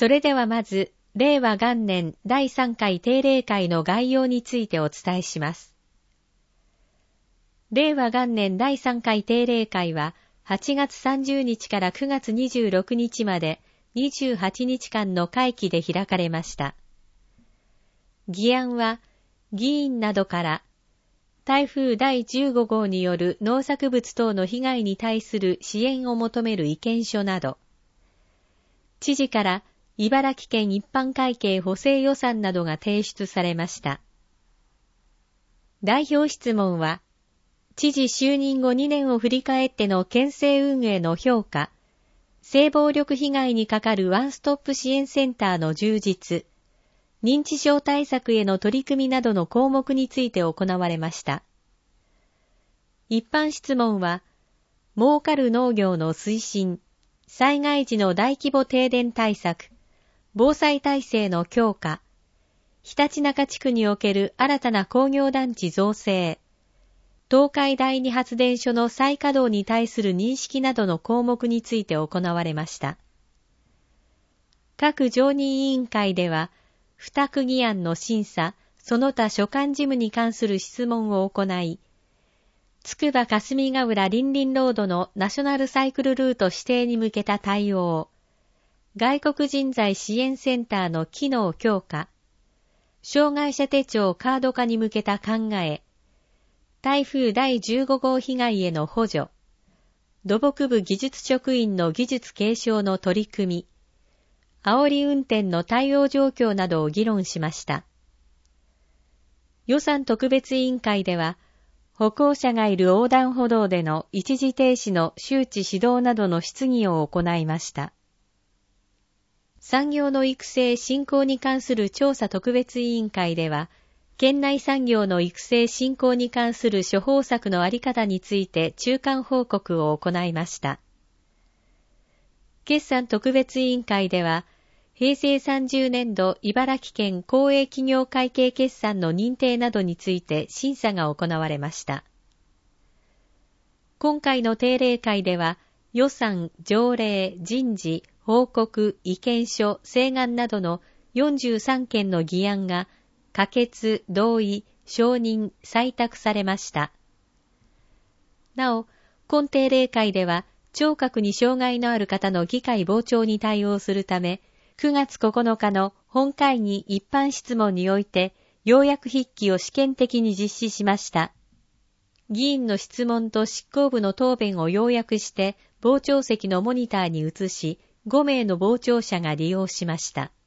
それではまず、令和元年第3回定例会の概要についてお伝えします。令和元年第3回定例会は、8月30日から9月26日まで28日間の会期で開かれました。議案は、議員などから、台風第15号による農作物等の被害に対する支援を求める意見書など、知事から茨城県一般会計補正予算などが提出されました。代表質問は、知事就任後2年を振り返っての県政運営の評価、性暴力被害にかかるワンストップ支援センターの充実、認知症対策への取り組みなどの項目について行われました。一般質問は、儲かる農業の推進、災害時の大規模停電対策、防災体制の強化、ひたちなか地区における新たな工業団地造成、東海第二発電所の再稼働に対する認識などの項目について行われました。各常任委員会では、付託議案の審査、その他所管事務に関する質問を行い、つくば霞ヶ浦りんりんロードのナショナルサイクルルート指定に向けた対応、外国人材支援センターの機能強化、障害者手帳カード化に向けた考え、台風第15号被害への補助、土木部技術職員の技術継承の取り組み、煽り運転の対応状況などを議論しました。予算特別委員会では、歩行者がいる横断歩道での一時停止の周知指導などの質疑を行いました。産業の育成振興に関する調査特別委員会では、県内産業の育成振興に関する処方策のあり方について中間報告を行いました。決算特別委員会では、平成30年度茨城県公営企業会計決算の認定などについて審査が行われました。今回の定例会では、予算、条例、人事、報告、意見書、請願などの43件の議案が可決、同意、承認、採択されました。なお、今定例会では、聴覚に障害のある方の議会傍聴に対応するため、9月9日の本会議一般質問において、要約筆記を試験的に実施しました。議員の質問と執行部の答弁を要約して、傍聴席のモニターに移し、5名の傍聴者が利用しました。